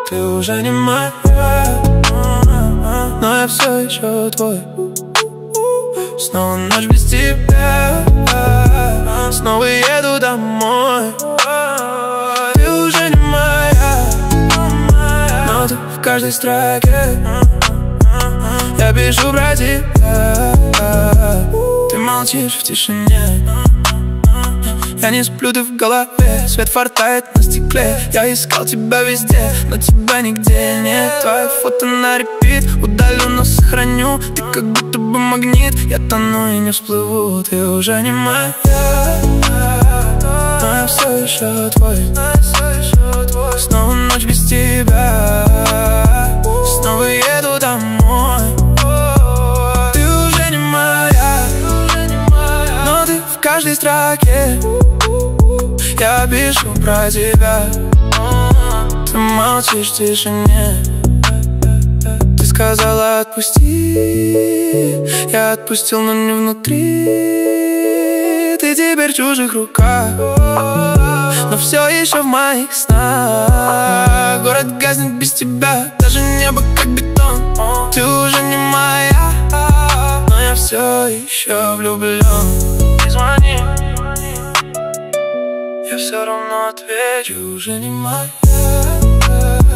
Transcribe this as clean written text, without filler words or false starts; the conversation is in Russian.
Ты уже не моя, но я все еще твой. Снова ночь без тебя, снова еду домой. Ты уже не моя, но ты в каждой строке. Я пишу про тебя, ты молчишь в тишине. Я не сплю, ты в голове, свет фортает на стекле. Я искал тебя везде, но тебя нигде нет. Твои фото на репит, удалю, но сохраню. Ты как будто бы магнит, я тону и не всплыву. Ты уже не моя, но я все еще твой. Снова ночь без тебя, снова еду домой. Ты уже не моя, но ты в каждой строке. Я пишу про тебя, ты молчишь в тишине. Ты сказала отпусти, я отпустил, но не внутри. Ты теперь в чужих руках, но все еще в моих снах. Город гаснет без тебя, даже небо как бетон. Ты уже не моя, но я все еще влюблен. Не звони, я все равно отвечу. Уже не моя.